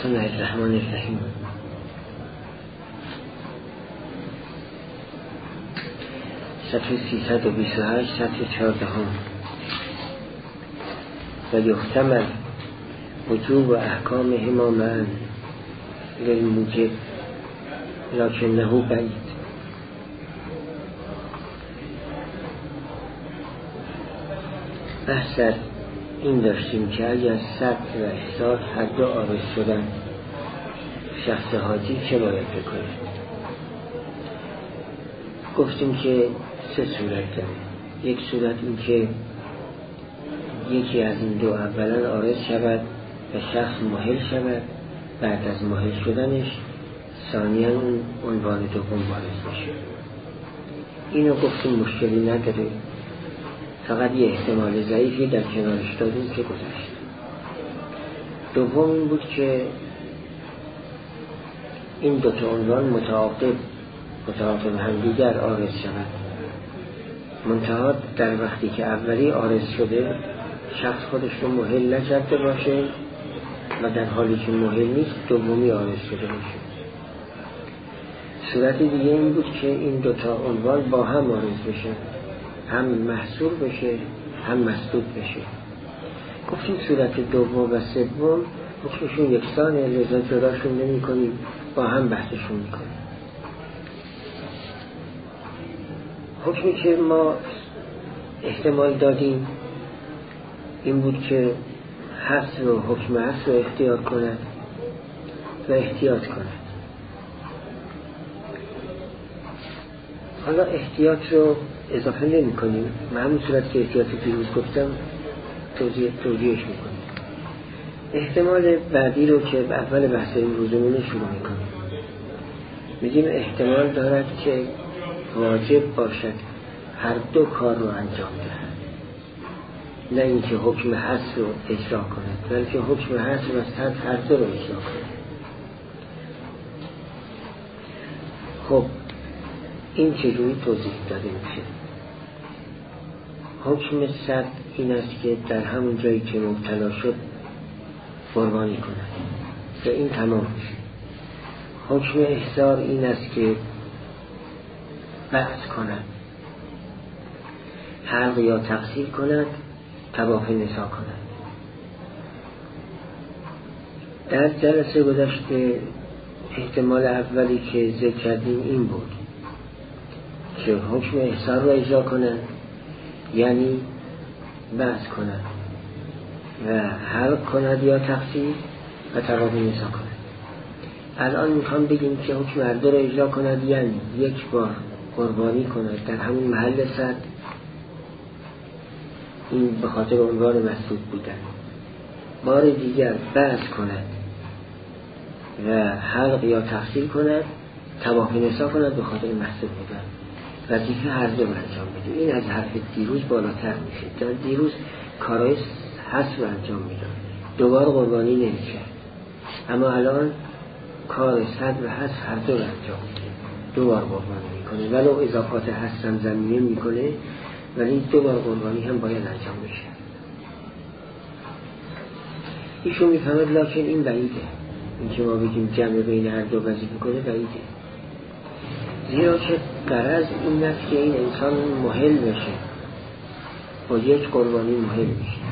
بسم الله الرحمن الرحیم. صفحه 328 سطر 14 و یحتمل وجوب و احکامهما معا للموجب لکنه بعید. بحث در این داشتیم که اگر سد و احصار هر دو عارض شدن، شخص حاجی چه باید بکنه؟ گفتیم که سه صورت داره. یک صورت این که یکی از این دو اولا عارض شود و شخص ماهل شود، بعد از ماهل شدنش ثانیاً اون عنوان دوم وارد بشه. اینو گفتیم مشکلی نداره، فقط یه احتمال ضعیفی در کنارش دادیم که گذشت. دوم این بود که این دوتا عنوان متعاقب همدیگر عارض شود، منتها در وقتی که اولی عارض شده شخص خودش رو ماهل نکرده باشه و در حالی که ماهل نیست دومی عارض شده باشه. صورت دیگه این بود که این دوتا عنوان با هم عارض بشه، هم محصور بشه هم مسدود بشه. گفتیم صورت دوم و سوم حکمشون یکسانه، لذا جداشون نمی کنیم، با هم بحثشون می کنیم. حکمی که ما احتمال دادیم این بود که حصر و حکم حصر رو اختیار کند و احتیاط کند. حالا احتیاط رو اضافه نمی کنیم، من همون صورت که احتیاط پیروز گفتم توضیحش می کنیم. احتمال بعدی رو که اول بحث این روزمونه شروع می کنیم، میگیم احتمال دارد که واجب باشد هر دو کار رو انجام دهد، نه اینکه حکم حصر رو اجرا کند، بلکه حکم حصر و سد هر دو رو اجرا کند. خب این چجوری توضیح داده میشه؟ حکم سد این است که در همون جایی که مبتلا شد قربانی کند و این تمام میشه. حکم احصار این است که بحث کند، حلق یا تقصیر کند، طواف نسا کند. در جلسه گذشته احتمال اولی که ذکر کردیم این بود که حکم احصار را اجرا کند، یعنی بحث کند و حلق کند یا تقصیر و طواف نسا کند. الان میخوام بگیم که حکم هر دو را اجرا کند، یعنی یک بار قربانی کند در همون محل سد، این به خاطر عنوان مسدود بودن. بار دیگر بحث کند و حلق یا تقصیر کند، طواف نسا کند به خاطر مسدود بودن. وظیفه هر دو انجام بده. این از حرف دیروز بالاتر میشه. در دیروز کارهای حصر رو انجام میداد، دوبار قربانی نمیکرد، اما الان کار صد و حصر هر دو رو انجام میده، دوبار قربانی میکنه، ولو اضافات حصر هم زمینه میکنه، ولی دوبار قربانی هم باید انجام بشه. ایشون میفهمد لکن این بعیده، این که ما بگیم جمع بین هر دو وظیفه کنه بعیده، زیرا که غرض این است که این انسان ماهل بشه، با یک قربانی ماهل میشه.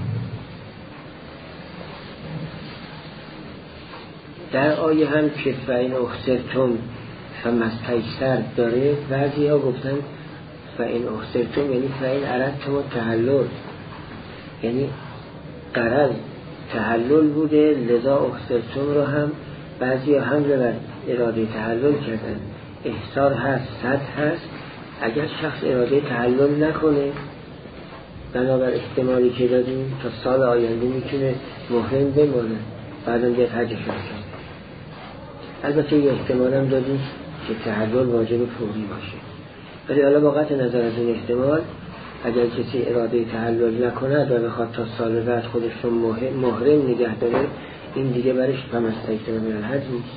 در آیه هم که فَإِنْ أُحْصِرْتُمْ فَمَسْتَيْسَرَ داره، بعضی ها گفتن فَإِنْ أُحْصِرْتُمْ یعنی فَإِنْ أَرَدْتُمُ التَّحَلُّلَ، یعنی غرض تحلل بوده، لذا احصرتم رو هم بعضی ها حمله بر اراده تحلل کردن. احصار هست، صد هست، اگر شخص اراده تحلل نکنه بنابر احتمالی که دادیم تا سال آینده میتونه محرم بمونه، بعدم بیاد حجش رو کنه. البته یه احتمال هم دادیم که تحلل واجب فوری باشه، ولی حالا با قطع نظر از این احتمال اگر کسی اراده تحلل نکند و بخواد تا سال بعد خودش رو محرم نگه داره، این دیگه برش فَمَسْتَيْسَرَ مِنَ الْهَدْیِ نیست.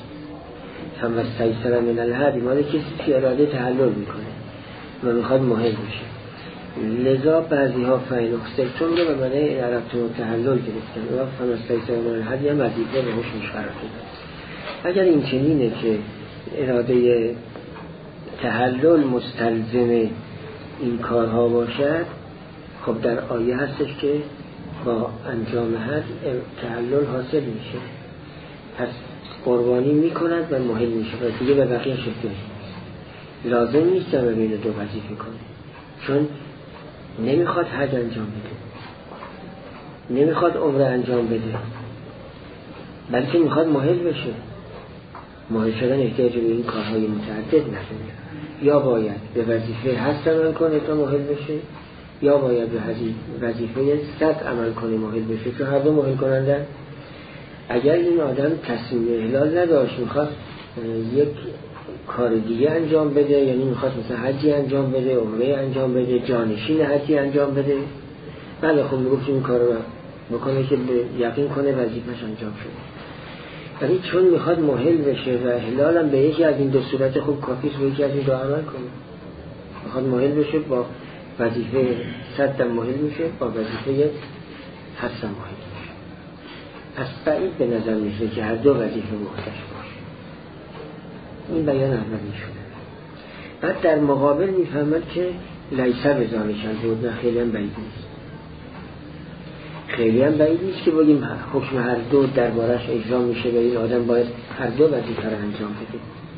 فَمَسْتَيْسَرَ مِنَ الْهَدْیِ مالی کسی که اراده تحلل میکنه و میخواد محرم بشه. لذا بعضی ها فین اخسرتم رو به معنی این عربتون تحلل گرفتن و فمستیسر من الهدی هم وظیفه به حکمش قرار دادن. اگر این چنینه که اراده تحلل مستلزم این کارها باشد، خب در آیه هستش که با انجام حد تحلل حاصل میشه، پس قربانی میکند و محل میشه و دیگه به بقیه شکل لازم نیست جمع بین دو وظیفه کنه، چون نمیخواد حج انجام بده، نمیخواد عمره انجام بده، بلکه میخواد محل بشه. محل شدن احتیاج به این کارهای متعدد نداره، یا باید به وظیفه هست عمل کنه تا محل بشه، یا باید به وظیفه 100 عمل کنه محل بشه، چون هر دو محل کنندن. اگر این آدم تصمیم احلال نداشت، میخواد یک کار دیگه انجام بده، یعنی میخواد مثلا حجی انجام بده، عمره انجام بده، جانشین حجی انجام بده، بله خب میگفت این کار رو بکنه که یقین کنه وظیفه‌اش انجام شده. ولی چون میخواد محل بشه و احلالم به یکی از این دو صورت خوب کافیست و یکی از این دو عمل کنه، میخواد محل بشه با وظیفه 100 محل میشه، با وظیفه 7 محل میشه. پس بعید به نظر میشه که هر دو وظیفه مختص باشه. این بیان اولی شده. بعد در مقابل میفهمد که لیسه به ذالکل بود، نه خیلی هم بعید نیست. خیلی هم بعید نیست که بگیم حکم هر دو دربارش اجرا میشه و این آدم باید هر دو وظیفه رو انجام بده.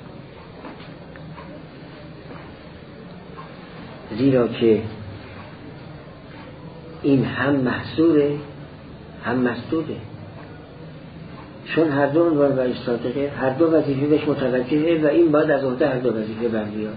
زیرا که این هم محصوره هم مسدوده، چون هر دو عنوان و صادقه، هر دو وظیفه بهش متوجهه و این باید از عهده هر دو وظیفه برمیاد.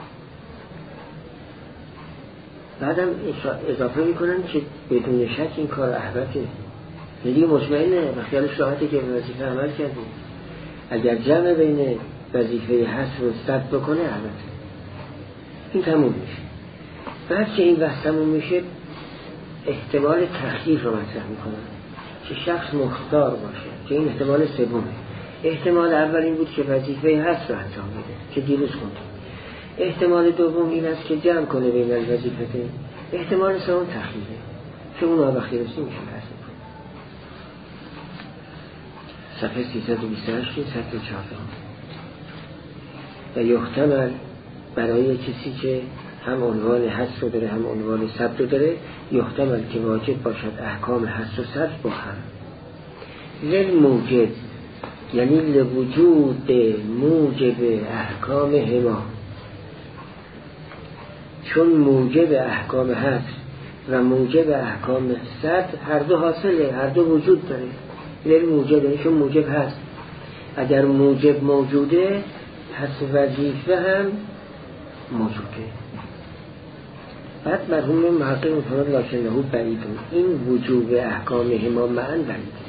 بعدم اضافه میکنن که بدون شک این کار احبته، یعنی مطمئنه و خیالش راحته که وظیفه عمل کرده. اگر جمع بین وظیفه هست رو ثبت بکنه احبته، این تموم میشه. بعد که این بحث تموم میشه احتمال تخییر رو مطرح میکنن که شخص مختار باشه، که این احتمال سومه. احتمال اول این بود که وظیفه هست رو انجام بده که دیروز خوندیم. احتمال دوم این است که جمع کنه بین الوظیفتین. احتمال سوم تخییره که اونها بخیر رسی میشه. صفحه 328 سطر 4. و یحتمل برای کسی که هم عنوان حذف رو داره هم عنوان ثبت رو داره، یحتمل که واجب باشد احکام حذف و ثبت با هم. للموجب یعنی لوجود موجب احکام هما، چون موجب احکام حذف و موجب احکام ثبت هر دو حاصله، هر دو وجود داره. للموجب یعنی چون موجب هست، اگر موجب موجوده پس وظیفه هم موجوده. بعد مرحوم محقق می‌فرماید لکنه بعیدون، این وجوب احکام هما معاً بعید.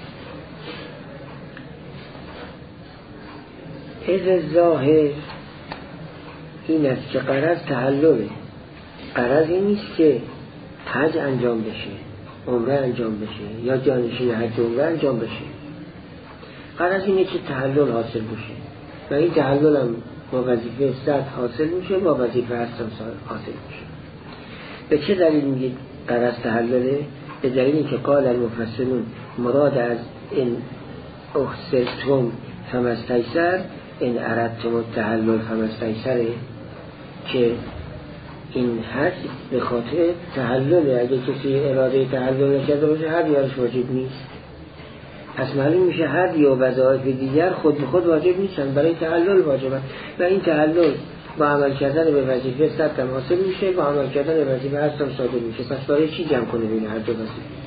از ظاهر این است که غرض تحلله، غرض این نیست که حج انجام بشه، عمره انجام بشه یا جانشین حج عمره انجام بشه. غرض اینه که تحلل حاصل بشه و این تحلل هم با وظیفه 100 حاصل میشه، با وظیفه 7 حاصل میشه. به چه دلیل میگید غرض تحلله؟ به دلیلی که قال المفسرون مراد از این احسرتم فمستیسر، این اردتم التحلل فمستیسره، که این حد به خاطر تحلله. اگه کسی اراده تحلل نکرده باشه هر یارش واجب نیست، پس معلوم میشه هر یا وظایف دیگر خود به خود واجب نیستن، برای تحلل واجبن و این تحلل با عمل کردن به وظیفه 100 هم حاصل میشه، با عمل کردن به وظیفه 7 هم صادر میشه. پس برای چی جمع کنه بین هر دو وظیفه؟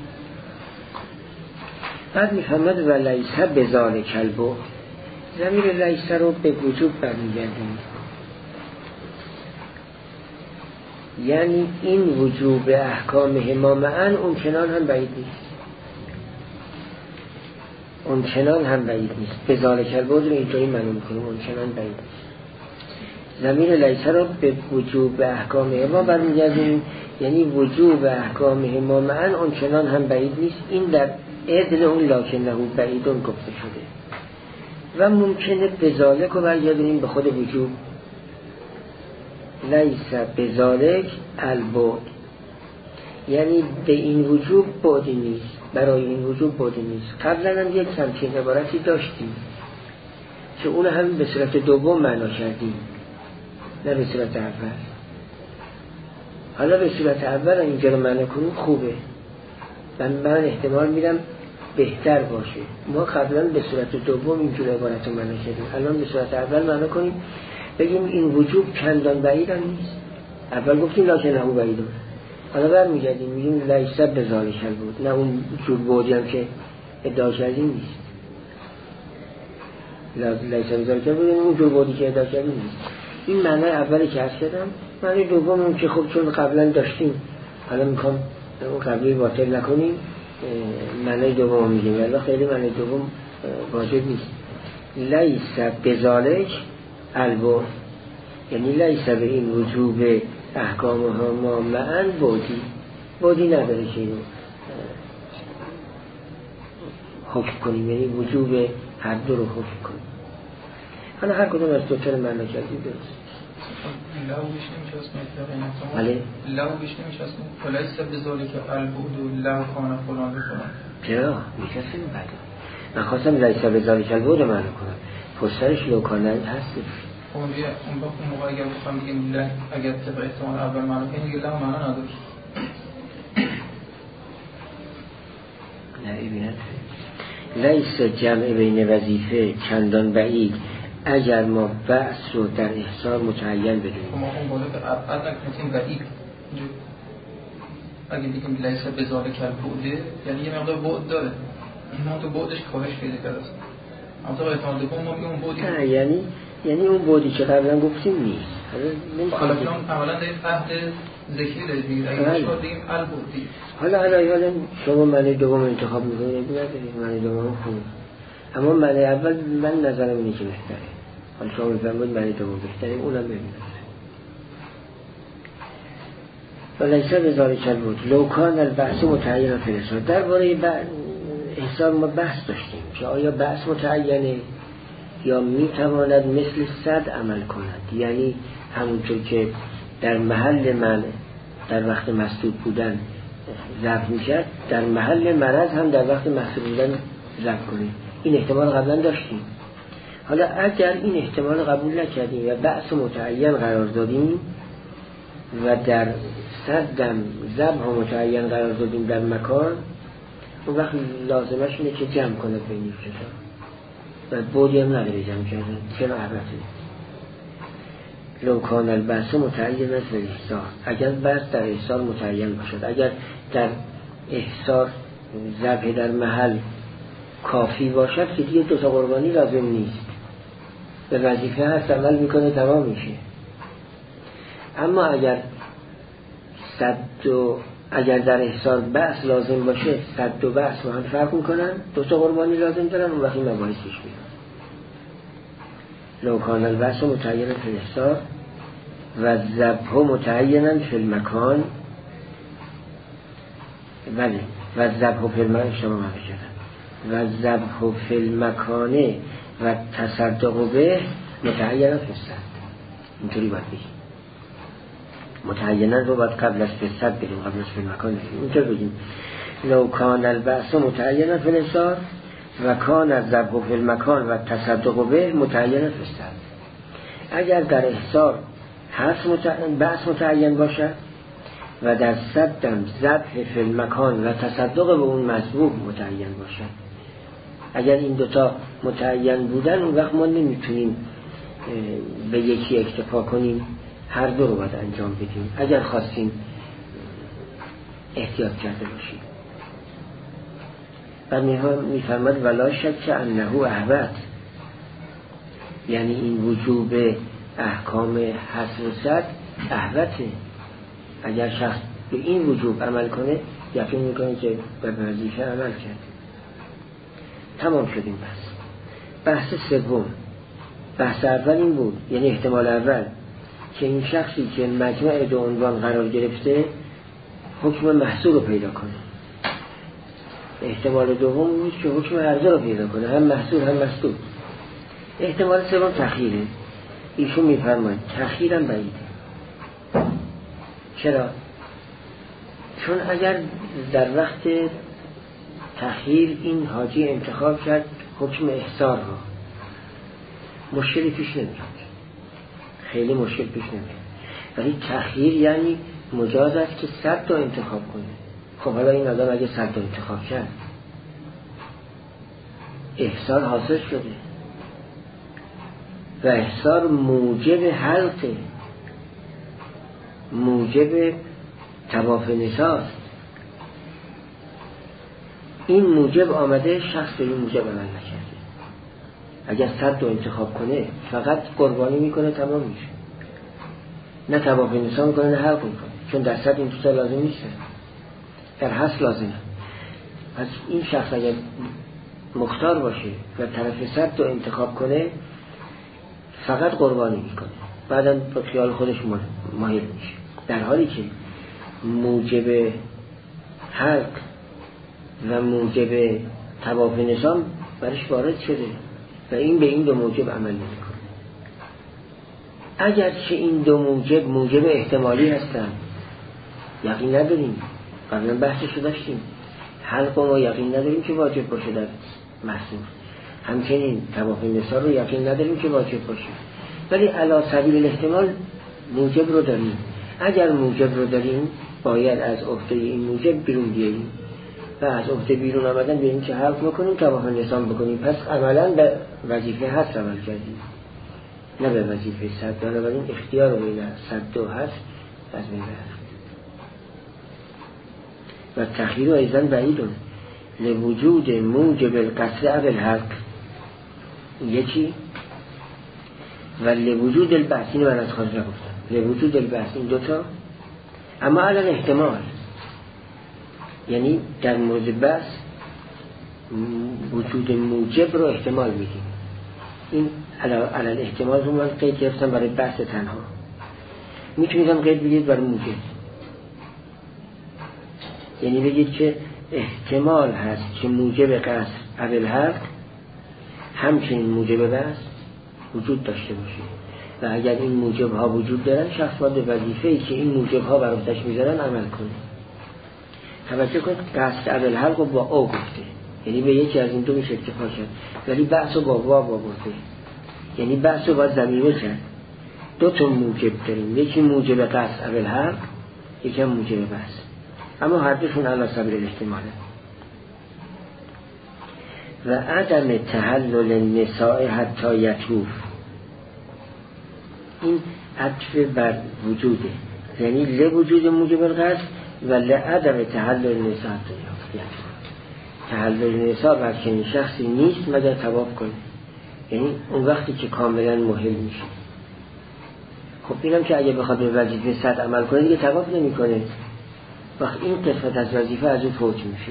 بعد میفهمد و لیسه بذالک البعد، ضمیر لیسه رو به وجوب برمیگردیم، یعنی این وجوب احکام هما معاً اون چنان هم بعید نیست، اون چنان هم بعید نیست. بذالک البعد رو اینطوری معنی میکنیم، اون چنان بعید نیست. ضمیر لیسه رو به وجوب احکام هما برمیگردیم، یعنی وجوب احکام هما معاً اون چنان هم بعید نیست. این در عدل اون لکنه بعیدون گفته شده و ممکنه بذالک رو برگردیم به خود وجوب. لیسه بذالک البعد، یعنی به این وجوب بعدی نیست، برای این وجوب بعدی نیست. قبلا هم یک همچین عبارتی داشتیم که اون هم به صورت دوم معنا کردیم، نه به صورت اول. حالا به صورت اول اینجا رو معنا کنیم خوبه، من احتمال میدم بهتر باشه. ما قبلا به صورت دوم اینجور عبارت رو معنا کردیم، الان به صورت اول معنا کنیم، بگیم این وجوب چندان بعید هم نیست. اول گفتیم لکنه او بعید، حالا برمیگردیم میگیم لیس بذالک البعد، نه اون جور بعدی هم که ادعا کردیم نیست. لیس بذالک البعد اون جور بعدی که ادعا کردیم نیست. این معنی اولی که عرض کردم. معنی دومم که خب چون قبلا داشتیم، حالا میخوام اون قبلی باطل نکنیم، معنی دوم میگیم، ولی خیلی معنی دوم واجب نیست. لیس بذالک البعد، یعنی لیس به این وجوب احکام ها معن بعدی نداره که اینو حکم کنیم، یعنی وجوب هر دو رو حکم کنیم. حالا هر کدوم از دوتر معنا کردیم درست. لو بیش نمیشه اسم بله لو بیش نمیشه اسم فلیس بذالک البعد و لو کان فلان بفلان. چرا میکسیم بعد من خواستم لیس بذالک البعد معنا کنم، پسرش لو کان هست. اون موقع اگر بخوام بگیم اگر طبق احتمال اول معنا کنیم دیگه لو معنا نداره. نه ببینید لیس جمع بین وظیفه چندان بعید اگر ما بحث رو در احصار متعین بدونیم. ما اون بالا که ابعد نکنیم بعید، اگه بگیم لیس بذالک البعد یعنی یه مقدار بعد داره، اما تو بعدش کاهش پیدا کرده است. اما تو احتمال دوم ما میگیم اون بعدی یعنی اون بعدی که قبلا گفتیم نیست. حالا اولا در عهد ذکری دارید میگید، اگه شما بگیم البعدی. حالا شما معنی دوم انتخاب میکنید، معنی دوم خوبه، اما معنی اول من نظرم اینه که بهتره. حالا شما میفرمایید معنی دوم بهتره، اونم ببینید. ولیس بذالک البعد لو کان البعث متعینا فی الحصار. درباره احصار ما بحث داشتیم که آیا بحث متعینه یا میتواند مثل صد عمل کند، یعنی همونطور که در محل من در وقت مسدود بودن ضبط میشد، در محل مرض هم در وقت مسدود بودن ضبط کنیم. این احتمال قبلا داشتیم. حالا اگر این احتمال قبول نکردیم و بحث متعین قرار دادیم و در صدم ضبط متعین قرار دادیم در مکان، اون وقت لازمش اینه که جمع کنه بین کتاب و بودی هم نداره جمع کردن. چرا البته لو کان البحث متعین است به احصار، اگر بحث در احصار متعین باشد، اگر در احصار ذبح در محل کافی باشد که دیگه دوتا قربانی لازم نیست، به وظیفه هست عمل میکنه تمام میشه. اما اگر در احصار بحث لازم باشه، صد و بحث با هم فرق میکنن، دوتا قربانی لازم دارن، اون وقتی مباحثش میکنن. لو کان البحث متعینا فی الاحصار و ذبح متعینا فی المکان، بله و ذبح فی المکان شما مفهوم و ذبح فی المکان و تصدق به متعینا فی الصد. اینطوری باید بگیم، متعینا رو باید قبل از فی الصد بگیم، قبل از فی المکان بگیم. اینطور بگیم لو کان البحث متعینا فی الاحصار و کان الذبح فی المکان و تصدق به متعین فی الصد. اگر در احصار بحث متعین باشد و در صدم ذبح فی المکان و تصدق به اون مذبوح متعین باشد، اگر این دوتا متعین بودن، اون وقت ما نمیتونیم به یکی اکتفا کنیم، هر دو رو باید انجام بدیم اگر خواستیم احتیاط کرده باشیم. و میفرماد ولا شک انه احوط، یعنی این وجوب احکام حصر و صد احوطه. اگر شخص به این وجوب عمل کنه یقین میکنه که به وظیفه عمل کرد. تمام شدیم. بحث سوم، بحث اول این بود، یعنی احتمال اول که این شخصی که مجمع دو عنوان قرار گرفته حکم محصول رو پیدا کنه. احتمال دوم نیست که حکم عرضه رو پیدا کنه، هم محصول هم مسدود. احتمال سوم تخییره. ایشون میفرماید تخییرم بعیده. چرا؟ چون اگر در وقت تأخیر این حاجی انتخاب کرد حکم احضار رو، مشکلی پیش نمیاد، خیلی مشکل پیش نمیاد. ولی تأخیر یعنی مجاز است که 100 تا انتخاب کنه. خب حالا این آدم اگه 100 تا انتخاب کرد، احضار حاصل شده و احضار موجب حلقه، موجب طواف نساست. این موجب آمده، شخص به این موجب عمل نکرده. اگر 100 تا انتخاب کنه فقط قربانی میکنه، تمام میشه. نه طواف نسا میکنه نه حلق میکنه، چون در 100 این دوتا لازم نیستن، در حصل لازمه. پس این شخص اگر مختار باشه و طرف 100 تا انتخاب کنه فقط قربانی میکنه، بعدا با خیال خودش مایل میشه. در حالی که موجب حلق و موجب طواف نسا برش وارد شده و این به این دو موجب عمل نمیکنه. اگر که این دو موجب احتمالی هستن، یقین نداریم، قبلا بحثشو داشتیم، حلق ما یقین نداریم که واجب باشه در محصول، همچنین طواف نسا رو یقین نداریم که واجب باشه، ولی علی سبیل الاحتمال موجب رو داریم. اگر موجب رو داریم باید از عهده این موجب بیرون بیاییم و از عهده بیرون آمدن بیاییم که حلق میکنیم، طواف نسا بکنیم. پس عملا به وظیفه هست عمل کردیم، نه به وظیفه 100. بنابراین اختیار بین 100 و هست از بین رفت. و تخییر ایضا بعیدون لوجود موجب القصر او الحلق، یکی و لوجود البحث، این من از خارج نگفتم، لوجود البحث این دوتا. اما علل احتمال، یعنی در مورد بحث وجود موجب رو احتمال میدیم. این علل احتمال رو من قید گرفتم برای بحث تنها، میتونیدم قید بگید برای موجب، یعنی بگید که احتمال هست که موجب قصر اول حلق همچنین موجب بحث وجود داشته باشه و اگر این موجب ها وجود دارن، شخص باید وظیفه‌ای که این موجب ها بر عهده‌اش میذارن عمل کنه. توجه کنید، قصد اول حلق رو با او گفته، یعنی به یکی از این دو میشه اکتفا کرد، ولی بحث رو با وا گفته، یعنی بحث رو باید ضمیمه کرد. دو تا موجب داریم، یکی موجب قصد اول حلق، یکی هم موجب بحث، اما هر دوشون علی سبیل الاحتماله. و عدم تحلل النساء حتی یطوف، این عطف بر وجوده، یعنی لوجود موجب القصد و لعدم تحلل النساء حتی یطوف. تحلل نساء بر چنین شخصی نیست مگر طواف کنه، یعنی اون وقتی که کاملا مهم میشه. خب اینم که اگه بخواد به وظیفه 100 عمل کنه دیگه طواف نمیکنه، وقت این قسمت از وظیفه از اون فوت میشه.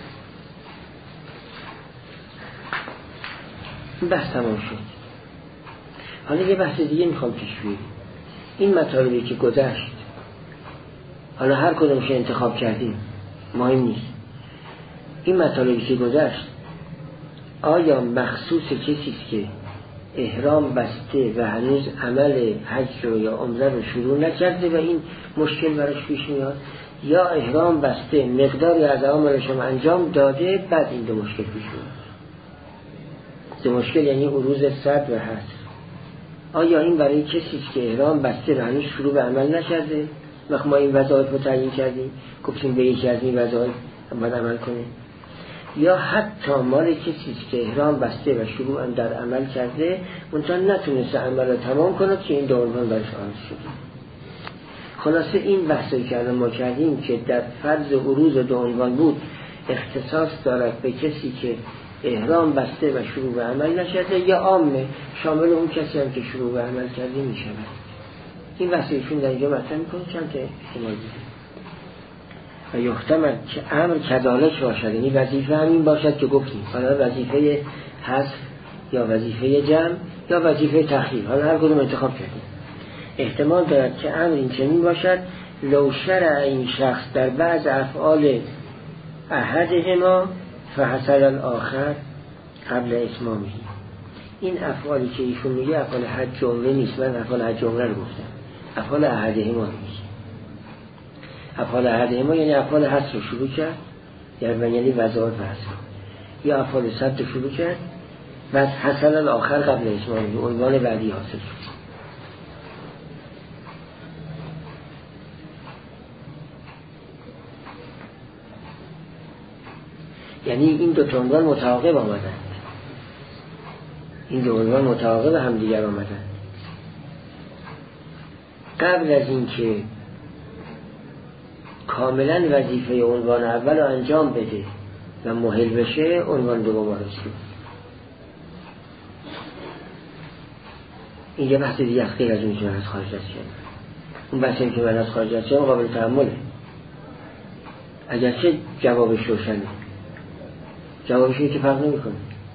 بحث تمام شد. حالا یه بحث دیگه میخوام پیش بیاریم. این مطالبی که گذشت، حالا هر کدومش انتخاب کردیم مهم نیست، این مطالبی که گذشت آیا مخصوص کسیست که احرام بسته و هنوز عمل حج رو یا عمره رو شروع نکرده و این مشکل براش پیش میاد، یا احرام بسته مقداری از عملش هم انجام داده بعد این دو مشکل پیش میاد؟ دو مشکل یعنی عروض صد و حصر. آیا این برای کسیست که احرام بسته و هنوز شروع به عمل نکرده، وقت ما این وظایف رو تعیین کردیم گفتیم به یکی از این وظایف باید عمل کنه، یا حتی مال کسیست که احرام بسته و شروع هم در عمل کرده منتها نتونسته عمل رو تمام کنه که این دو عنوان برش آنس شده. خلاصه این بحثی که الان ما کردیم که در فرض عروض دو عنوان بود اختصاص دارد به کسی که احرام بسته و شروع به عمل نشده، یا عامه شامل اون کسی هم که شروع به عمل کرده می شود. این بحثیشون در اینجا مطرح میکنه چند تا احتمال دیده. و یحتمل که امر کذالک باشد، یعنی وظیفه همین باشد که گفتیم، حالا وظیفه حذف یا وظیفه جمع یا وظیفه تخییر، حالا هر کدوم انتخاب کردیم. احتمال دارد که امر این چنین باشد لو شرع این شخص در بعض افعال احدهما فحصل الاخر قبل اتمامه. این افعالی که ایشون میگه افعال حج عمره نیست، من افعال حج عمره رو گفتم، افعال احدهما نیست. افعال احدهما یعنی افعال حصر رو شروع کرد، یعنی وظایف حصر، یا افعال صد رو شروع کرد و حصل الاخر قبل اتمامه، عنوان بعدی حاصل شد. یعنی این دو تا عنوان متعاقب آمدن، این دو عنوان متعاقب هم دیگر آمدن. قبل از این که کاملا وظیفه عنوان اول رو انجام بده و مهل بشه، عنوان دوم وارد شد. این یه بحث دیگه غیر از اون که من از خارج از شدم. اون بحثی که من از خارج از شدم قابل تحمله، اگرچه جوابش روشنه، جوابش اینه که فرق نمی کنه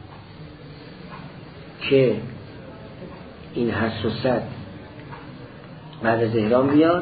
که این حس و صد بعد از احرام بیاد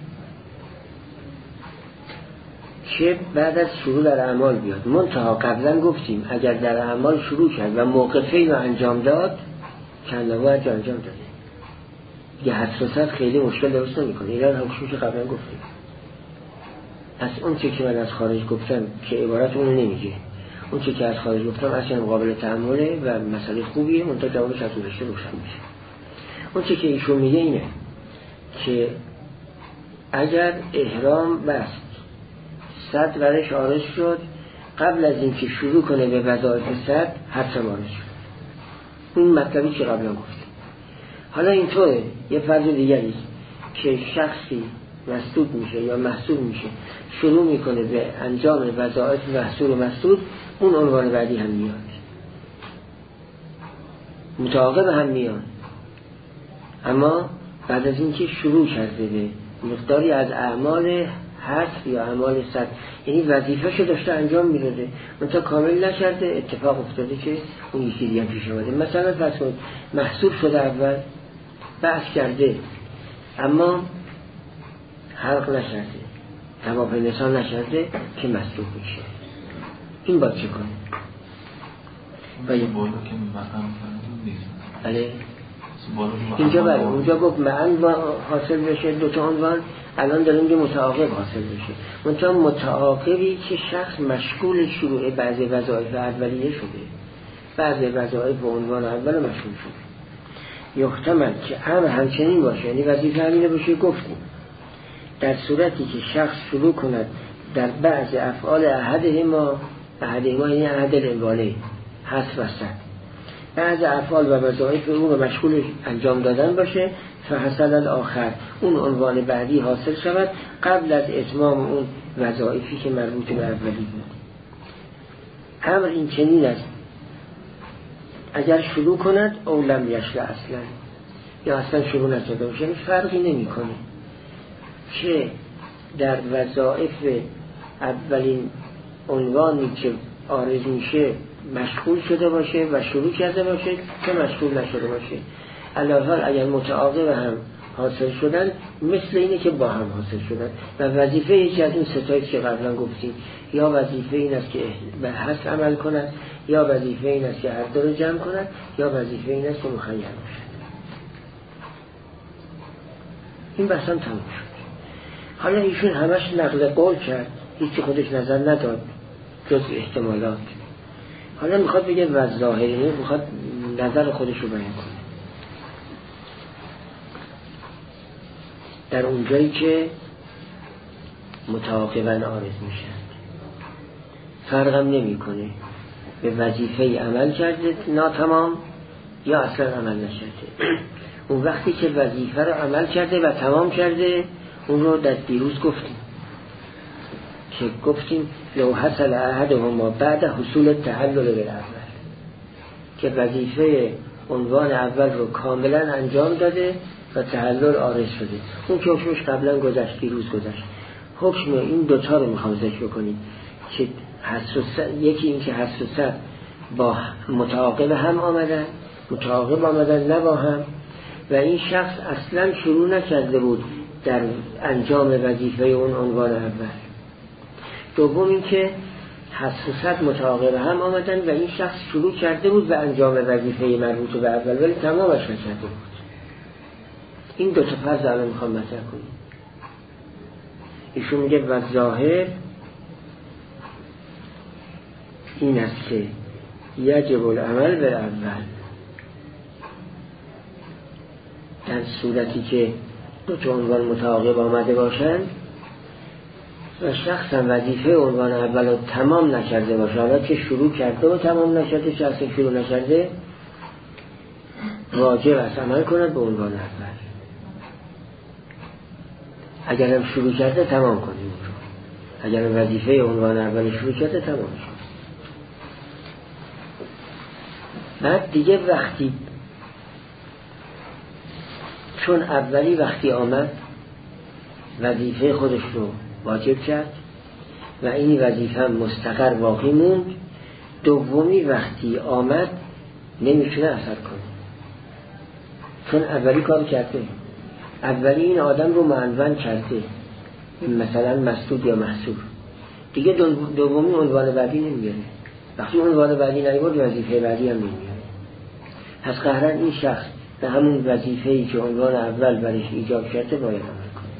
که بعد از شروع در اعمال بیاد. منتها قبلا گفتیم اگر در اعمال شروع کرد و موقفی رو انجام داد کندوا انجام داده، یه حس و صد خیلی مشکل درست نمی کنه. اینا همشون که قبلا گفتیم. پس اون چه که من از خارج گفتم که عبارت اونو نمیگه، اون چه که از خارج گفتم اصلا قابل تحمله و مسئله خوبیه، منتها جوابش از روشن میشه. اون چه که ایشون میگه اینه که اگر احرام بست، صد برش آرش شد، قبل از اینکه شروع کنه به وظایف صد حتما آرش شد. این مطلبی که قبلا گفتیم. حالا اینطوره یه فرض دیگری که شخصی مسدود میشه یا محصول میشه، شروع میکنه به انجام وظایف محصول و مسدود، اون عنوان بعدی هم میاد، متعاقب هم میاد. اما بعد از اینکه شروع کرده به مقداری از اعمال حصر یا اعمال صد، یعنی وظیفه‌شو داشته انجام میداده، منتها کامل نکرده، اتفاق افتاده که اون یکی دیگه پیش اومده. مثلا فرض کنید محصول شده اول، بحث کرده اما حلق نشده، طواف نسان نشده که مسدود میشه. این باید چه کنه؟ باید بالا که معن نیست. بله اینجا بله اونجا گفت معن حاصل بشه، دوتا عنوان. الان داریم که متعاقب حاصل بشه، منتها متعاقبی که شخص مشغول شروع بعضی وظایف اولیه شده، بعضی وظایف عنوان اول مشغول شده. یحتمل که امر همچنین باشه، یعنی وظیفه همینه باشه. گفتیم در صورتی که شخص شروع کند در بعض افعال احدهما یعنی احد العنوانه حس و صد، بعض افعال و وظایف او رو مشغول انجام دادن باشه، فحصل الاخر اون عنوان بعدی حاصل شود قبل از اتمام اون وظایفی که مربوط به اولی بود. امر این چنین است اگر شروع کند او لم یشل اصلا، یا اصلا شروع نکرده باشه، یعنی فرقی نمی کنه که در وظایف اولین عنوانی که عارض میشه مشغول شده باشه و شروع کرده باشه که مشغول نشده باشه. علاوه اگر متعاقب هم حاصل شدن، مثل اینه که با هم حاصل شدن و وظیفه یکی از این ستایی که قبلا گفتیم، یا وظیفه این است که به حس عمل کنند، یا وظیفه این است که هر دو رو جمع کنند، یا وظیفه این است که مخیر باشند. این بحثم تموم شد. حالا ایشون همش نقل قول کرد، هیچی خودش نظر نداد جز احتمالات. حالا میخواد بگه و ظاهری، میخواد نظر خودش رو بیان کنه در اونجایی که متعاقباً عارض میشن. فرقم نمی کنه به وظیفه عمل کرده ناتمام یا اصلا عمل نشده. اون وقتی که وظیفه رو عمل کرده و تمام کرده، اون رو در دیروز گفتیم لو حصل احدهما بعد حصول تحلل بالاول، که وظیفه عنوان اول رو کاملا انجام داده و تحلل عارض شده. اون که حکمش قبلا گذشت، دیروز گذشت. حکم این دوتا رو میخوام ذکر کنیم که یکی این که حس و صد با متعاقب هم آمدن، متعاقب آمدن نه با هم، و این شخص اصلا شروع نکرده بود در انجام وظیفه اون عنوان اول. دوم این که حس و صد متعاقب هم آمدن و این شخص شروع کرده بود به انجام وظیفه مربوط به اول ولی تمامش نکرده بود. این دو تا فرض الان میخوام مطرح کنیم. ایشون میگه و ظاهر این است که یجب العمل بالاول، در صورتی که دو تا عنوان متعاقب آمده باشند و شخصا وظیفه عنوان اول رو تمام نکرده باشه، حالا که شروع کرده و تمام نشده، چه اصلا شروع نکرده، واجب است عمل کند به عنوان اول. اگر هم شروع کرده تمام کنیم، اگر وظیفه عنوان اول شروع کرده تمام شد. بعد دیگه وقتی چون اولی وقتی آمد وظیفه خودش رو واجب کرد و این وظیفه مستقر باقی موند، دومی وقتی آمد نمیتونه اثر کنه، چون اولی کار کرده، اولی این آدم رو معنون کرده، مثلا مسدود یا محصور، دیگه دومی عنوان بعدی نمیاره. وقتی عنوان بعدی نمیاد وظیفه بعدی هم نمیاره. پس قهرن این شخص به همون وظیفه‌ای که عنوان اول برش ایجاب کرده باید عمل کنه.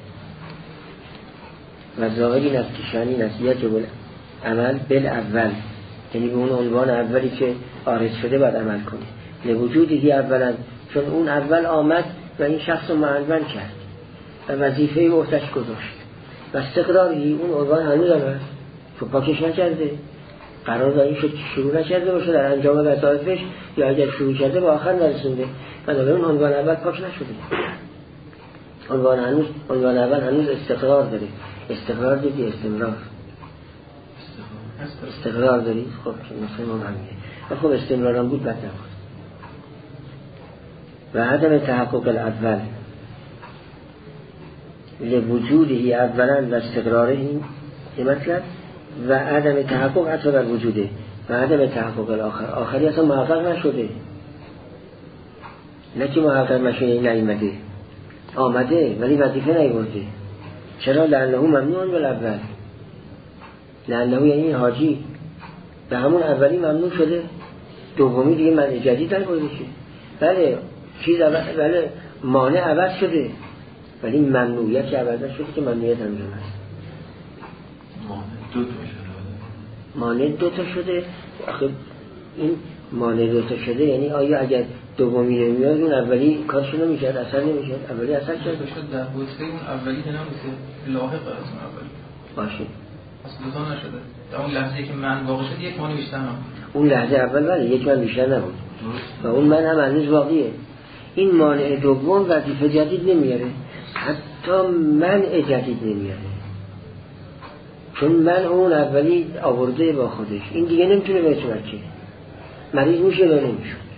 و ظاهر این است که شأن این است یجب العمل بالاول، یعنی به اون عنوان اولی که عارض شده باید عمل کنه. لوجودی اولا، چون اون اول آمد و این شخص رو معنون کرد و وظیفه وقتش گذاشت و استقراری اون عنوان هنوز هم هست، چون پاکش نکرده، قرار داری شد شروع نکرده باشه در انجام وظایفش، یا اگر شروع کرده به آخر نرسونده، بنابراین عنوان اول پاک نشده، عنوان اول هنوز استقرار داره. استقرار دیدی استقرار داری، خب مثل ما همینه و خب استمرار هم بود بد نبود. و عدم تحقق الاول لوجودی اولا و استقراره این مطلب، و عدم تحقق اصلا در وجوده و عدم تحقق آخری اصلا محقق نشده، نه که محقق نشده این نیمده، آمده ولی وظیفه نیورده. چرا؟ لعنه ممنوع بالاول، لعنه یعنی حاجی به همون اولی ممنوع شده، دومی دیگه منع جدید نگویده شد. بله چیز بله مانع عوض شده ولی ممنوعیت که عوض شده که ممنوعیت انجام هست. مانع دوتا شده. آخه این مانع دوتا شده یعنی آیا اگر دومی نمیاد اون اولی کارشو نمیشد، اثر نمیشد، اولی اثر کرد شد در بوسه اون اولی که نمیشه لاحق از اون اولی باشه، اصلا دوتا نشده. در اون لحظه که من واقع شد یک مانع بیشتر نبود، اون لحظه اول بله یک من بیشتر نبود و اون من هم هنوز باقیه. این مانع دوم وظیفه جدید نمیاره، حتی منع جدید نمیاره، چون من اون اولی آورده با خودش، این دیگه نمیتونه بهش بچه مریض میشه و نمیشود.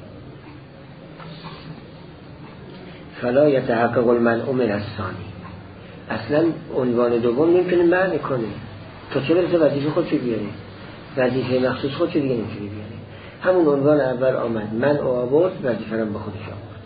فلا یتحقق المنع من الثانی، اصلا عنوان دوم نمیتونه منع کنه، تو چه برسه وظیفه خودشو بیاره، وظیفه مخصوص خودشو دیگه نمیتونه بیاره. همون عنوان اول آمد منع آورد، وظیفه رو با خودش آورد.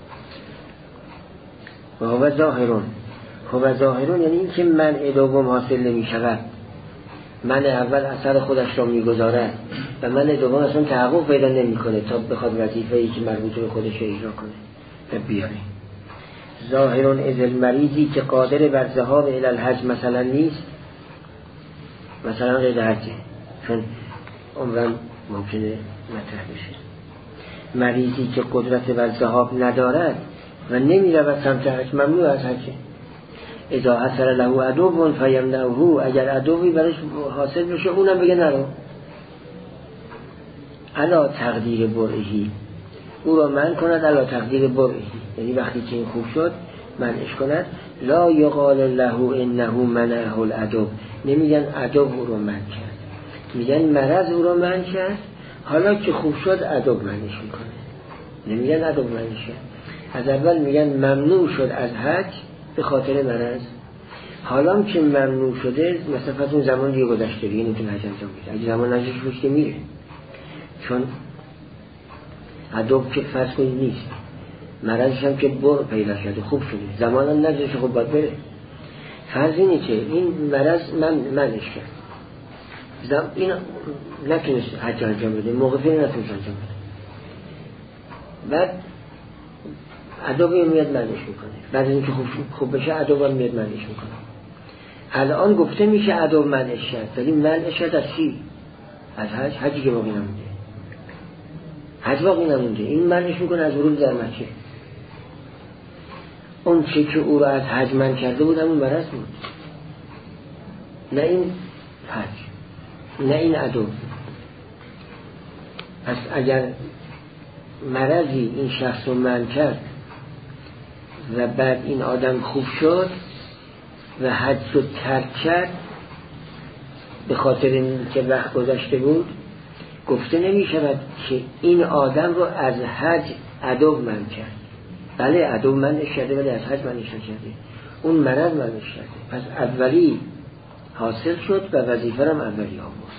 و هو ظاهرون، هو ظاهرون یعنی این که منع دوم حاصل نمی شود، منع اول اثر خودش را می گذارد و منع دوم اصلا تحقق پیدا نمی کنه تا بخواد وظیفه‌ای که مربوط به خودش اجرا کنه و بیاره. ظاهرون از المریضی که قادر بر ذهاب الی الحج مثلا نیست، مثلا غیر حجه، چون عمرم ممکنه مطرح بشه، مریضی که قدرت بر ذهاب ندارد و نمی رود سمت حج، ممنوع از حجه. اذا حصل له عدو فیمنعه، اگر عدوی برش حاصل بشه اونم بگه نرو. علا تقدیر برعهی، او را منع کند، علا تقدیر برعهی یعنی وقتی که این خوب شد منعش کند. لا یقال له انه منعه العدو، نمیگن عدو او را منع کرد، میگن مرض او را منع کرد، حالا که خوب شد عدو منعش میکنه، نمیگن عدو منع شد. از اول میگن ممنوع شد از حج به خاطر مرض، حالا که ممنوع شده مثلا اون زمان دیگه گذشته دیگه نمیتونه حج انجام بده، اگه زمان نجاش روشته میره، چون عدو که فرض کنید نیست، مرضش هم که بر پیدا شده خوب شده، زمان هم نجاش خوب باید بره. فرض اینه که این مرض منش کرد، این نتونست حج انجام بده، موقفی نتونست انجام بده، بعد عدو میاد منش میکنه، بعد اینکه خوب بشه عدو میاد منش میکنه. الان گفته میشه ادب منعش شد، ولی منعش شد از چی؟ از حجی که باقی نمونده. حج باقی نمونده، این منعش میکنه از ورود در مکه. اون چه که او را از حج منع کرده بود همون مرض بود، نه این حج، نه این ادب. پس اگر مرضی این شخص رو منع کرد و بعد این آدم خوب شد و حج رو ترک کرد به خاطر این که وقت گذشته بود، گفته نمی شود که این آدم رو از حج ادب منع کرد. بله ادب منع شده ولی از حج منع نشده، اون مرض منع شده. پس اولی حاصل شد و وظیفه هم اولی آورد.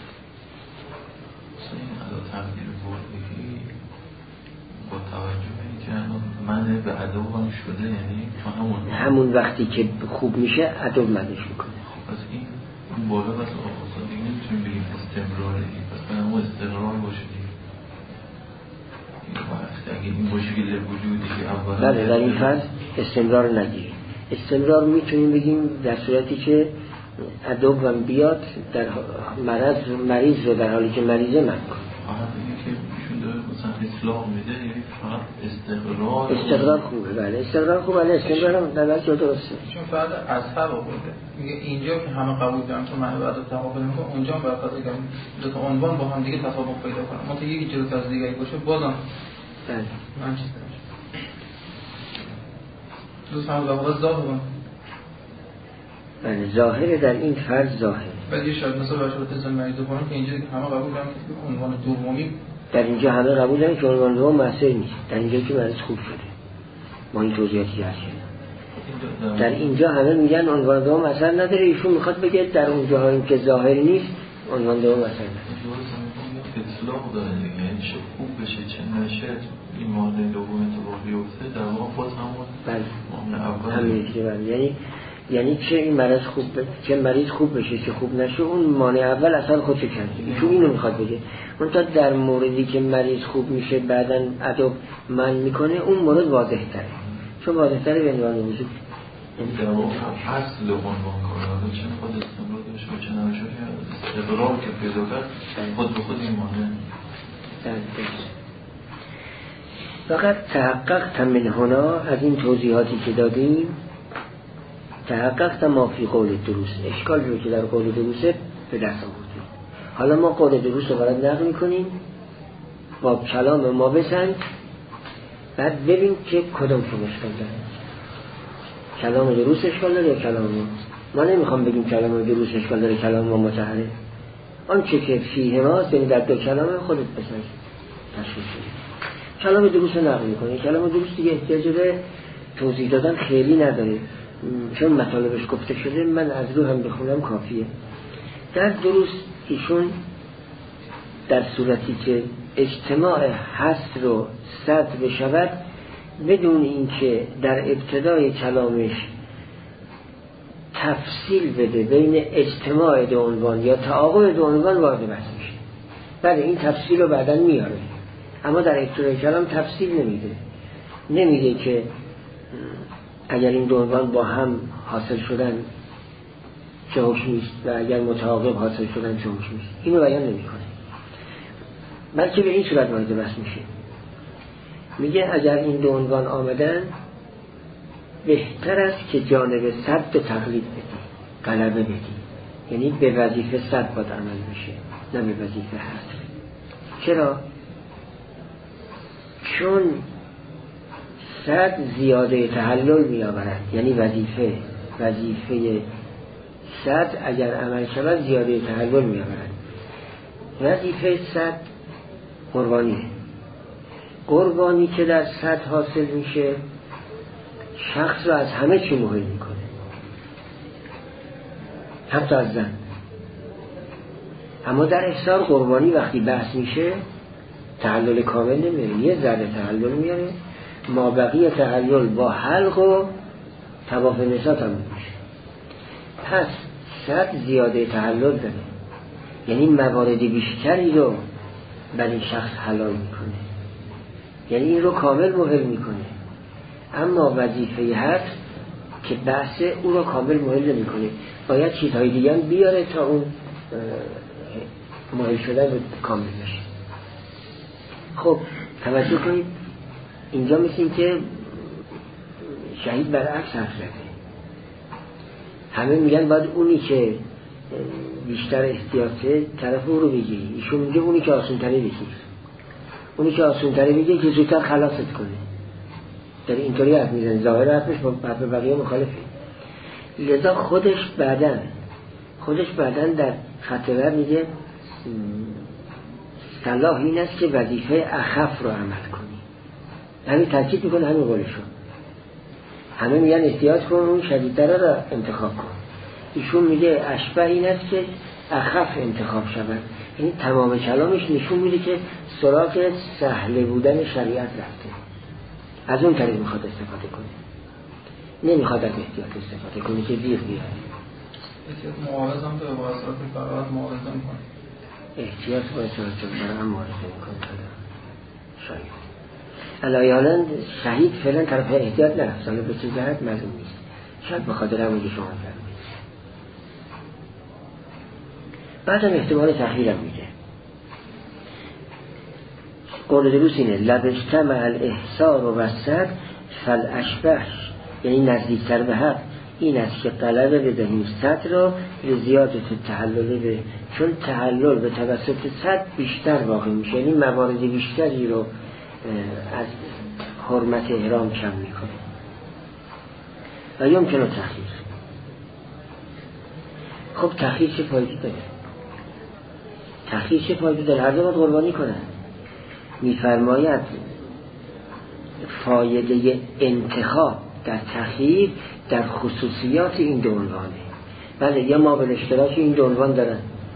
با توجه به اینکه منع به ادب هم شده، یعنی همون وقتی که خوب میشه ادب منعش میکنه. خب پس این بالا بس آخوصا دیگه نمیتونیم بگیم استمراره، پس به همون استقرار باشه دیگه. اگه این باشه که لوجودی که اولا بله در این فرض استمرار نگیریم. استمرار میتونیم بگیم در صورتی که ادب هم بیاد در مریض رو در حالی که مریضه من کنه. که ایشون داره مثلا اصلاح میده، یعنی فقط استقرار خوبه. بله استقرار خوبه، ولی استمرار هم در واقع درسته. چون فرد اصحاب آورده میگه اینجا که همه قبول دارن که معنی بعد تفاوت میکنه، اونجا هم برخلاف دیگه دو تا عنوان با هم دیگه تفاوت پیدا کنه. ما تا یکی جلوتر از دیگه باشه بازم بله من چیز نمیشه. دوست هم لحاظ ظاهر کنه. بله ظاهر در این فرض ظاهر. ولی شاید مثلا برای تزن مریض کنم که اینجا همه قبول دارن که عنوان دومی در اینجا همه قبول دارن که عنوان دوم مؤثر نیست. در اینجا که مریض خوب شده ما این توضیحاتی هست. در اینجا همه میگن عنوان دوم اثر نداره، ایشون میخواد بگه در اون جاهایی که ظاهر نیست عنوان دوم اثر نداره. اطلاق داره دیگه، یعنی چه خوب بشه چه نشه این مانع دوم اتفاق بیفته در واقع باز همون مانع اول همین دیگه. بله یعنی چه این مرض خوب چه مریض خوب بشه چه خوب نشه، اون مانع اول اصلا خودشو کرده. ایشون اینو میخواد بگه. اون تا در موردی که مریض خوب میشه بعدن ادب من میکنه اون مورد واضح تره، چون واضح تره به عنوان وجود در واقع اصل عنوان کاره چه خود استمرار داشته و چه نمیشه استقرار که پیدا کرد خود به خود این مانع. فقط تحقق من هنا از این توضیحاتی که دادیم، تحقق ما فی قول دروس، اشکال رو که در قول دروسه به دست آوردیم. حالا ما قول دروس رو برات نقل میکنیم با کلام ما بسنج، بعد ببین که کدام شما اشکال داره، کلام دروس اشکال داره یا کلام ما نمیخوام بگیم کلام دروس اشکال داره کلام ما متحره، آنچه که فیه ماست یعنی در دو کلام خودت بسنج تشخیص بدیم. کلام دروس رو نقل میکنیم. کلام دروس دیگه احتیاج به توضیح دادن خیلی نداره چون مطالبش گفته شده، من از رو هم بخونم کافیه. در دروس ایشون در صورتی که اجتماع حصر و صد بشود بدون اینکه در ابتدای کلامش تفصیل بده بین اجتماع دو عنوان یا تعاقب دو عنوان وارد بحث میشه. بله این تفصیل رو بعداً میاره، اما در ابتدای کلام تفصیل نمیگه که اگر این دو عنوان با هم حاصل شدن چه حکمی است و اگر متعاقب حاصل شدن چه حکمی است. اینو بیان نمیکنه، بلکه به این صورت وارد بحث میشه. میگه اگر این دو عنوان آمدن بهتر است که جانب صد تقلید بدی، غلبه بدی، یعنی به وظیفه صد باید عمل بشه نه به وظیفه حصر. چرا؟ چون صد زیاده تحلل می آورد، یعنی وظیفه صد اگر عمل شود زیاده تحلل می آورد. وظیفه صد قربانی که در صد حاصل میشه شخص رو از همه چی مهم میکنه، حتی از زن. اما در احصار قربانی وقتی بحث میشه تحلل کامل نمیاره، یه ذره تحلل میاره، ما بقیه تحلل با حلق و طواف نسات هم میشه. پس صد زیاده تحلل داره، یعنی موارد بیشتری رو برای این شخص حلال میکنه، یعنی این رو کامل مهم میکنه. اما وظیفه حد که بحث او را کامل مهل نمی‌کنه، باید چیزهای دیگر بیاره تا اون مهل شدن کامل بشه. خب توجه کنید اینجا مثل که شهید برعکس حرف زده. همه میگن باید اونی که بیشتر احتیاطه طرف او رو بگیری، ایشون میگه اونی که آسان‌تره بگیر، اونی که آسان‌تره بگیر که زودتر خلاصت کنه. در اینطوری حرف میزنه، ظاهر حرفش با بقیه مخالفه. لذا خودش بعداً در خطبه میگه صلاح این است که وظیفه اخف رو عمل کنی. همین تاکید میکنه همین قولشون. همه میگن احتیاط کن اون شدیدتر رو انتخاب کن، ایشون میگه اشبه این است که اخف انتخاب شود. یعنی تمام کلامش نشون میده که سراغ سهل بودن شریعت رفته، از اون طریق میخواد استفاده کنه، نمیخواد از احتیاط استفاده کنه که دیر بیاره. احتیاط معارض هم داره با اصلاح فرات معارض میکنه، احتیاط با اصلاح فرات معارض میکنه. شاید علایالاً شهید فعلا طرف احتیاط نرفت، حالا به چه جهت معلوم نیست، شاید بخاطر همون که شما فرمودید. بعدم احتمال تأخیر هم میده. قول دروس اینه لبجتمع الاحصار و وسط فالاشبه، یعنی نزدیکتر به حق این است که طلب بدهیم صد را لزیادت تحلل به، چون تحلل به توسط صد بیشتر واقع میشه، یعنی موارد بیشتری رو از حرمت احرام کم میکنه. و یمکنه تأخیر. خب تأخیر چه فایده داره؟ تأخیر چه فایده داره؟ هر دو باید قربانی کنن. میفرماید فایده انتخاب در تأخیر در خصوصیات این دو عنوانه. بله یا ما به اشتراک این دو عنوان دارن.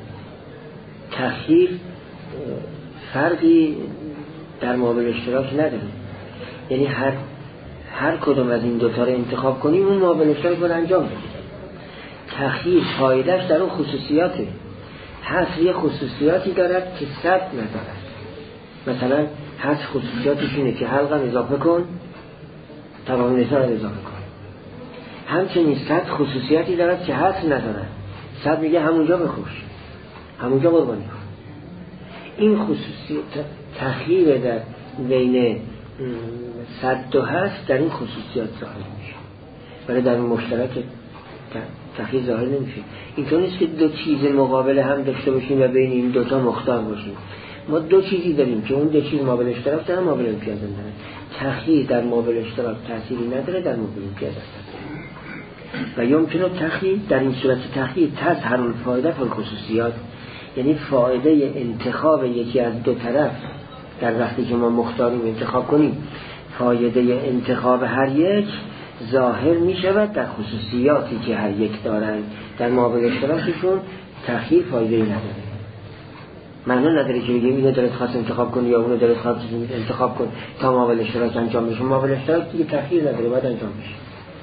تأخیر فرقی در مقابل اشتراک نداره، یعنی هر کدوم از این دوتا رو انتخاب کنیم اون مقابل اشتراک رو انجام بدیم. تأخیر فایدهش در اون خصوصیاته، حذف یه خصوصیاتی دارد که صد ندارد. مثلا حذف خصوصیاتش اینه که حلقا اضافه کن، تمام نسان اضافه کن. همچنین صد خصوصیاتی دارد که حذف ندارد. صد میگه همونجا بخوش، همونجا قربانی کن. این خصوصیات تأخیر در بین صد و هست در این خصوصیات ظاهر میشه، ولی در این مشترک تأخیر ظاهر نمیشه. اینطور نیست که دو چیز مقابل هم داشته باشیم و بین این دوتا مختار باشیم. ما دو چیزی داریم که اون دو چیز مقابل اشتراک دارن، مقابل امتیاز دارن. تأخیر در مقابل اشتراک تأثیری نداره، در مقابل امتیاز داره. و یمکنه تأخیر در این صورت تأخیر تظهر الفایده فی الخصوصیات، یعنی فایده انتخاب یکی از دو طرف در وقتی که ما مختاریم انتخاب کنیم، فایده انتخاب هر یک ظاهر می شود در خصوصیاتی که هر یک دارند. در مقابل اشتراکشون تأخیر فایده نداره. معنا نداره که بگیم اینو دلت خواست انتخاب کن یا اونو دلت خواست انتخاب کن تا مقابل اشتراک انجام بشه. مقابل اشتراک دیگه تأخیر نداره، باید انجام بشه.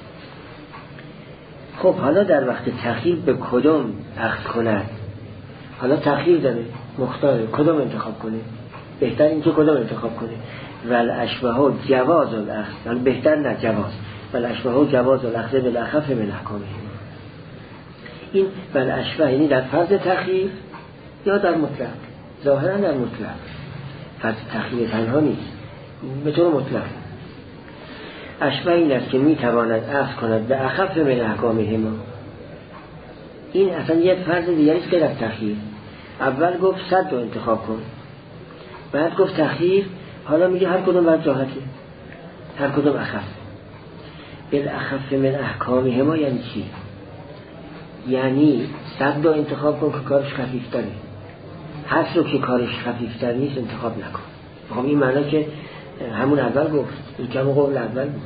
خب حالا در وقت تأخیر به کدوم اخذ کند؟ حالا تأخیر داره، مختاره، کدوم انتخاب کنه؟ بهتر این که کدوم انتخاب کنه. والاشبه جواز الاخذ، یعنی بهتر نه جواز، والاشبه جواز الاخذ بالاخف من احکامه. این والاشبه یعنی در فرض تأخیر یا در مطلق، ظاهرا در مطلق. فرض تأخیر تنها نیست، به طور مطلق. اشبه این است که میتواند اخذ کند به اخف من احکامه ما. این اصلا یک فرض دیگری است که در تأخیر. اول گفت صد رو انتخاب کن، بعد گفت تأخیر، حالا میگه هر کدوم باید راحته، هر کدوم اخف. بالاخف من احکامه ما یعنی چی؟ یعنی صد رو انتخاب کن که کارش خفیفتره، هست رو که کارش خفیفتر نیست انتخاب نکن. بخوام این معنی که همون اول گفت، این کم قول اول بود.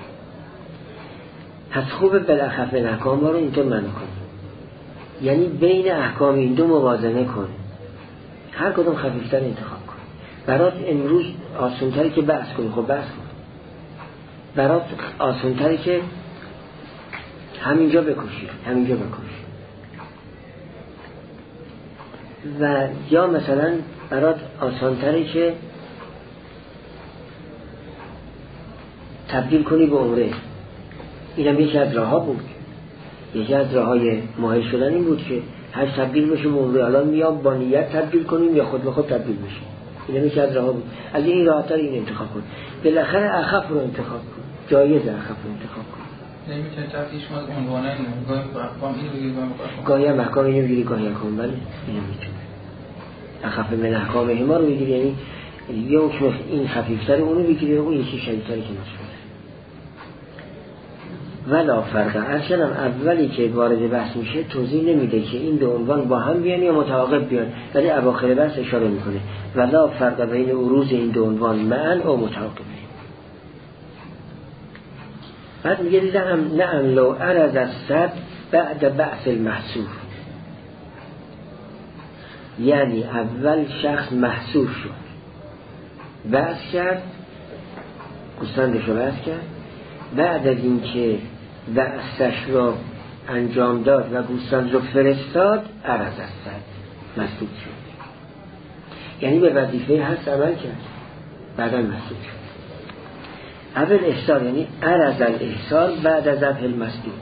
پس خوبه بالاخف من احکام رو اینطور معنی کن، یعنی بین احکام این دو موازنه کن، هر کدوم خفیفتر انتخاب کن. برات امروز آسان‌تره که بحث کنی، خب بحث کن. برات آسان‌تره که همینجا بکشی، همینجا بکش. و یا مثلا برات آسان‌تره که تبدیل کنی به عمره، اینم یکی از راه ها بود. یکی از راه های ماهر شدن این بود که هر تبدیل بشه موضوع الان میام با نیت تبدیل کنیم یا خود به خود تبدیل بشه. اینم یکی از راه ها بود. از این راه‌تر این انتخاب کن. بالاخره اخف رو انتخاب کن. جایز اخف رو انتخاب کن. نمیتونه تفسیر شما از عنوانه گاهی احکام اینو بگیری گاهی احکام اینو بگیری گاهی احکام بله اینو میتونه. اخف من احکام هما رو بگیری، یعنی یه حکم این خفیفتر اونو بگیری، اون یکی شدیدتری که نشده. ولا فرق. اصلا اولی که وارد بحث میشه توضیح نمیده که این دو عنوان با هم بیان یا متعاقب بیان، ولی اواخر بحث اشاره میکنه ولا فرق بین عروض این دو عنوان معا و متعاقبه. بعد میگه نعم لو عرض الصد بعد بعث المحصور، یعنی اول شخص محصور شد، بعث کرد، گوسفندش رو بعث کرد، بعد از اینکه بعثش رو انجام داد و گوسفند رو فرستاد عرض الصد مسدود شد، یعنی به وظیفه هست عمل کرد بعدا مسدود شد. اول احصار یعنی عرض الاحصار بعد از ذبح المسدود،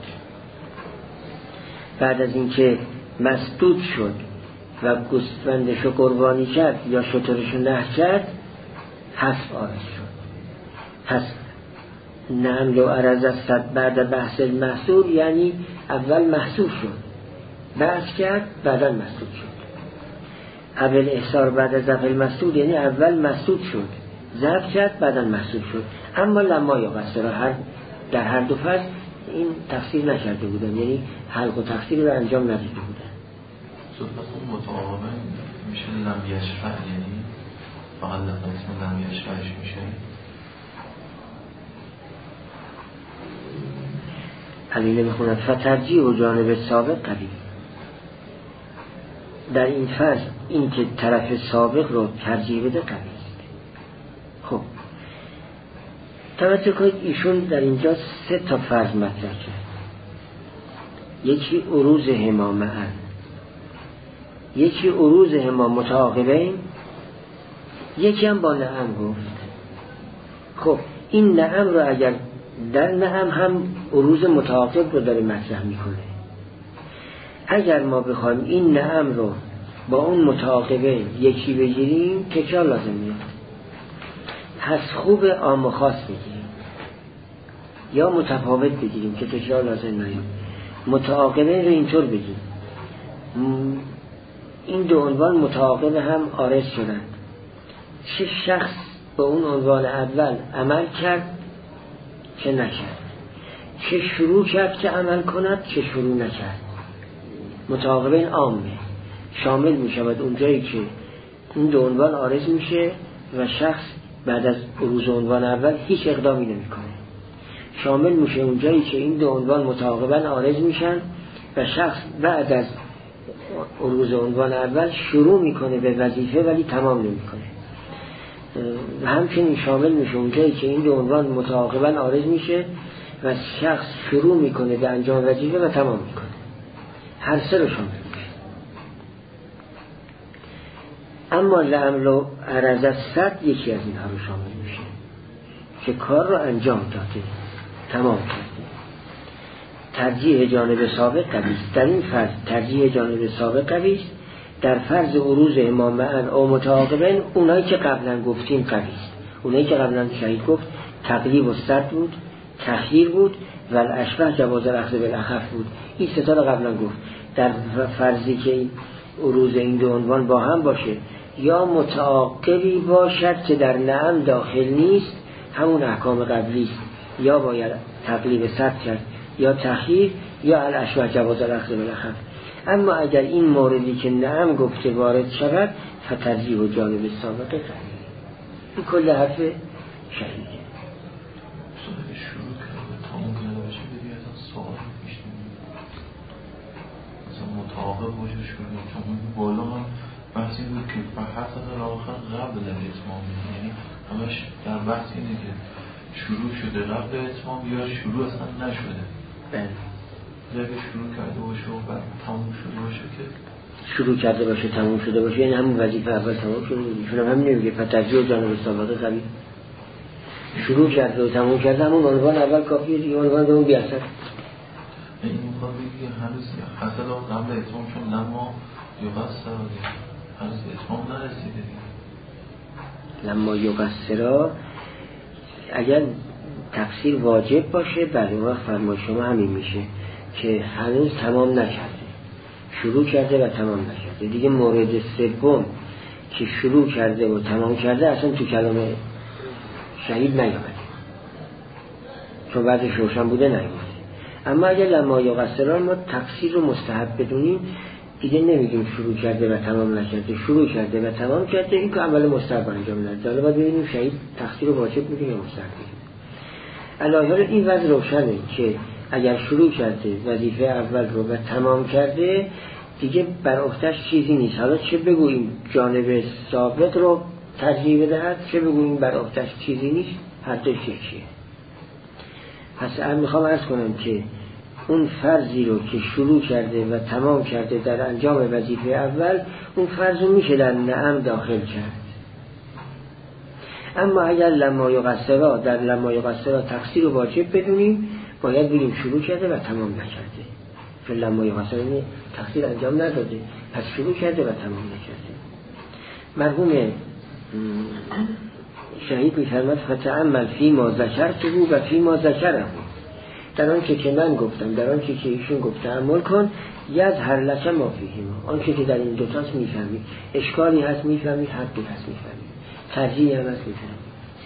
بعد از اینکه مسدود شد و گوسفندش رو قربانی کرد یا شترش رو نحر کرد حسب آرز شد. پس نعم لو عرض الصد بعد بحث المحصور یعنی اول محصور شد، بحث کرد بعدا مسدود شد. اول احصار بعد از ذبح المسدود یعنی اول مسدود شد، ذبح کرد بعدا مسدود شد. اما لما یا قصر در هر دو فصل این تفسیر نکرده بودن، یعنی حلق و تفسیر رو انجام ندیده بودن. صحبت اون متعاقبه میشه لم یشفع، یعنی فقط اسم لم یشفعش میشه. علی نمیخوند فترجیح و جانب سابق قوی. در این فصل این که طرف سابق رو ترجیح بده قوی است. خب توجه کنید ایشون در اینجا 3 تا فرض مطرح کرد. یکی عروض هما معا، یکی عروض هما متعاقبین، یکی هم با نعم گفت. خب این نعم رو اگر در نعم هم عروض متعاقب رو داره مطرح میکنه، اگر ما بخوایم این نعم رو با اون متعاقبه یکی بگیریم تکرار لازم میاد. پس خوب عام و خاص بگیریم یا متفاوت بگیریم که تکرار لازم نیاد. متعاقبه رو اینطور بگیم این دو عنوان متعاقب هم عارض شدن، چه شخص به اون عنوان اول عمل کرد چه نکرد، چه شروع کرد که عمل کند چه شروع نکرد. متعاقبه این عامه شامل می شود اونجایی که این دو عنوان عارض میشه و شخص بعد از عروض عنوان اول هیچ اقدامی نمی کنه. شامل میشه اونجایی که این دو عنوان متعاقبا عارض میشن و شخص بعد از عروض عنوان اول شروع میکنه به وظیفه ولی تمام نمیکنه. همچنین شامل میشه اونجایی که این دو عنوان متعاقبا عارض میشه و شخص شروع میکنه به انجام وظیفه و تمام میکنه. هر 3 رو شامل میشه. اما لعملو عرض الصد یکی از اینها رو شامل میشه که کار رو انجام داده تمام کرده. ترجیح جانب سابق قوی است. در این فرض ترجیح جانب سابق قوی است. در فرض عروض امام معن او متعاقبین اونایی که قبلا گفتیم قوی است. اونایی که قبلا شهید گفت تقلیب و صد بود، تخییر بود و الاشبه جواز الاخذ بالاخف بود. این 3 تا رو قبلا گفت. در فرضی که عروض این دو عنوان با هم باشه یا متعاقبی باشد که در نعم داخل نیست، همون احکام قبلی است، یا باید تقلیب صد کرد یا تخییر یا الاشبه جواز الاخذ بالاخف. اما اگر این موردی که نعم گفته وارد شود فترجیح و جانب سابق قوی. این کل حرف شهیده. شروع کرده تمام کرده باشه بدی از سوال میشتیم مثلا متعاقب باشه شروع، چون بالا هم بحثی بود که فقط از آخر قبل اتمام، یعنی همش در بحث اینه که شروع شده قبل اتمام یا شروع اصلا نشده. بله اگه شروع کرده باشه و بعد تموم شده باشه که شروع کرده باشه تموم شده باشه یعنی همون وظیفه اول تمام شده. ایشون هم همین میگه فترجیح و جانب سابق قوی. شروع کرده و تموم کرده همون عنوان اول کافیه دیگه، عنوان دوم بی‌اثر. این میخواد بگه هنوز حاصل قبل اتمام چون لما یقصر هنوز اتمام نرسیده دیگه. لما یقصر اگر تفسیر واجب باشه برای وقت فرمای شما همین میشه که هنوز تمام نکرده، شروع کرده و تمام نکرده. دیگه مورد سوم که شروع کرده و تمام کرده اصلا تو کلام شهید نیامده، چون بعدش روشن بوده نیامده. اما اگر لما یقصر ما تفسیر رو مستحب بدونیم، دیگه نمیگیم شروع کرده و تمام نکرده، شروع کرده و تمام کرده، این که عمل مستحب انجام داده. حالا باید ببینیم شهید تفسیر رو واجب میگه یا مستحب میگه. علاوه بر این وضع روشنه که اگر شروع کرده وظیفه اول رو و تمام کرده دیگه بر عهده‌اش چیزی نیست. حالا چه بگوییم جانب سابق رو ترجیح بدهد، چه بگوییم بر عهده‌اش چیزی نیست، هر دوش یکیه. پس میخوام عرض کنم که اون فرضی رو که شروع کرده و تمام کرده در انجام وظیفه اول، اون فرض رو میشه در نعم داخل کرد. اما اگر لما یقصر در لما یقصر تقصیر رو واجب بدونیم، باید بگیم شروع کرده و تمام نکرده، چون لما یقصر تقصیر انجام نداده، پس شروع کرده و تمام نکرده. مرحوم شهید می‌فرماد فتأمل فی ما ذکرته و فی ما ذکره، در آن که من گفتم، در آن که ایشون گفت تأمل کن، یظهر لک ما فیهما، آن که در این دو تاست میفهمی، اشکالی هست میفهمی، حقی هست میفهمی، ترجیحی هم هست میفهمی.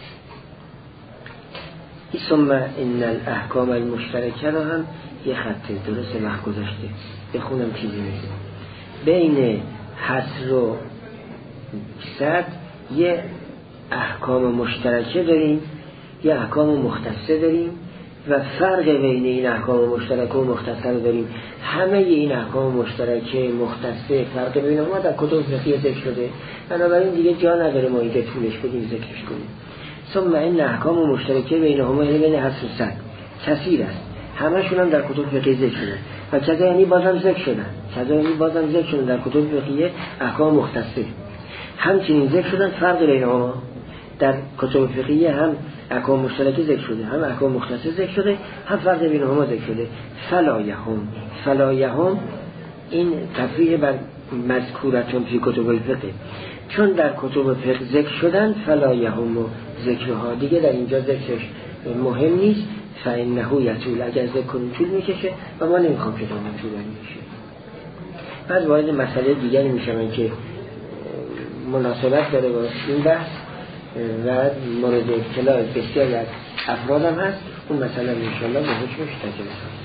ثم ان الاحکام المشترکه رو هم یه خط درست وقت گذاشته بخونم چیزی نیست. بین حصر و صد یه احکام مشترکه داریم، یه احکام مختصه داریم و فرق بین این احکام مشترکه و مختصه رو داریم. همه این احکام مشترکه مختصه فرق بین ما در کتب فقهی ذکر شده، بنابراین دیگه جا نداره ما اینجا طولش بدیم ذکرش کنیم. ثم این احکام مشترکه بینهما یعنی بین حصر و صد کثیر است، همشون هم در کتب فقهی ذکر شدن و کذا یعنی بازم ذکر شدن، کذا یعنی بازم ذکر شدن در کتب فقهی احکام مختصه. همچنین ذکر شدن فرق بینهما در کتب فقهی، هم احکام مشترکه ذکر شده، هم احکام مختصه ذکر شده، هم فرق بینهما ذکر شده. فلا یهم این تفریح بر مذکورتون فی کتب الفقه، چون در کتب فقه ذکر شدن فلا یهم و ذکرها دیگه در اینجا ذکرش مهم نیست. فانه یطول، اگر ذکر کنیم طول میکشه و ما نمیخوام که دامن طولانی میشه. بعد وارد مسئله دیگری میشم که مناسبت داره با این بحث و مورد اطلاع بسیاری از افراد هم هست. اون مسئله انشاءالله به حکمش تجربه